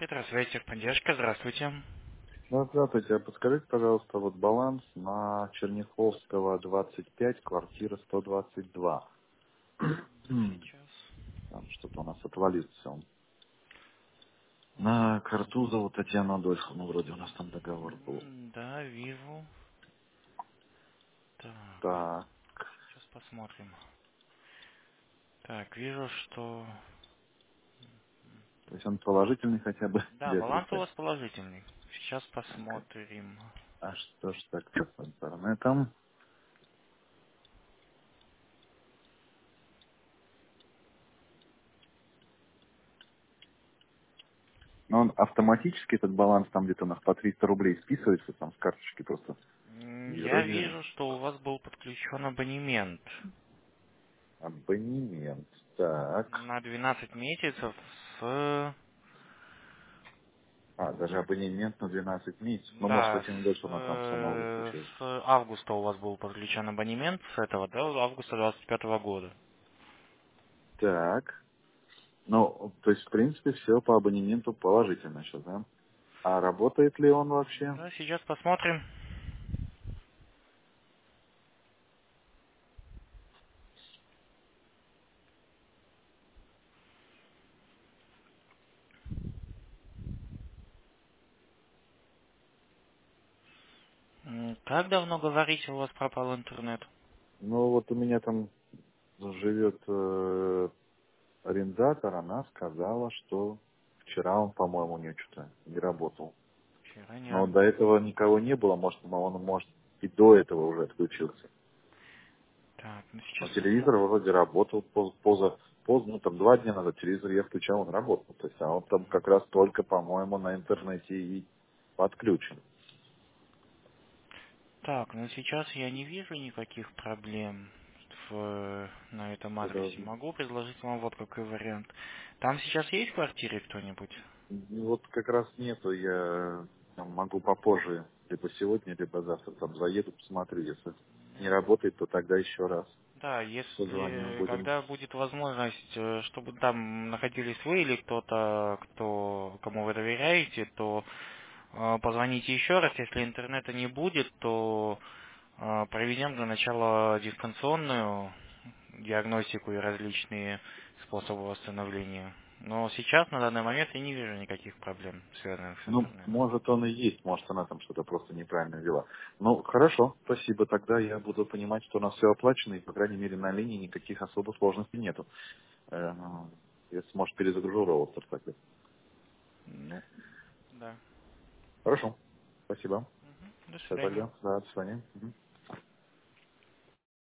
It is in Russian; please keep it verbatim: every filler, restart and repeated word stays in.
Здравствуйте, техподдержка, здравствуйте. Ну, здравствуйте. А подскажите, пожалуйста, вот баланс на Черняховского двадцать пять, квартира сто двадцать два. М, Сейчас. Там что-то у нас отвалился он. На Картузову Татьяну Адольфовну вроде у нас там договор был. М, Да, вижу. Так, Так, сейчас посмотрим. Так, вижу, что... то есть он положительный хотя бы Да, или баланс у вас отрицательный? положительный. Сейчас Так, посмотрим. а что ж так с интернетом? Но он автоматически, этот баланс, там где-то у нас по триста рублей списывается, там с карточки просто. М, И Я вроде вижу, что у вас был подключен абонемент абонемент. Так. на двенадцать месяцев с... А, даже абонемент на двенадцать месяцев. Ну, может, Да, этим с, дольше она там сама э, выключилась. с августа у вас был подключен абонемент с этого, да, августа двадцать пятого года. Так. Ну, то есть, в принципе, все по абонементу положительно сейчас, да? А работает ли он вообще? Да, сейчас посмотрим. М, Как давно, говорите, у вас пропал интернет? Ну, вот у меня там живет э, арендатор, она сказала, что вчера он, по-моему, не что-то не работал. Вчера не Но раб- до этого никого не было, может, он, может, и до этого уже отключился. Так, ну Но сейчас телевизор посмотрим. вроде работал поз- поза, поздно, ну там два дня назад телевизор я включал, он работал. То есть, а он там как раз только, по-моему, на интернете и подключен. Так, ну сейчас я не вижу никаких проблем в, на этом Что адресе. должно- Могу предложить вам вот какой вариант. Там сейчас есть в квартире кто-нибудь? Ну, вот как раз нету, я там, могу попозже, либо сегодня, либо завтра там заеду, посмотрю. Если не работает, то тогда еще раз Да, позвоним, если будем. когда будет возможность, э, чтобы там находились вы или кто-то, кто, кому вы доверяете, то э, позвоните еще раз. Если интернета не будет, то э, проведем для начала дистанционную диагностику и различные способы восстановления. Но сейчас, на данный момент, я не вижу никаких проблем, связанных с Ну, интернетом. может, он и есть, может, она там что-то просто неправильно вела. Ну, хорошо, спасибо. Тогда я буду понимать, что у нас все оплачено, и, по крайней мере, на линии никаких особо сложностей нету. Э, ну, я, может, перезагружу роутер тогда. Ну, да. Хорошо, спасибо. Мгм. До Все свидания. тогда, да, до свидания. Мгм.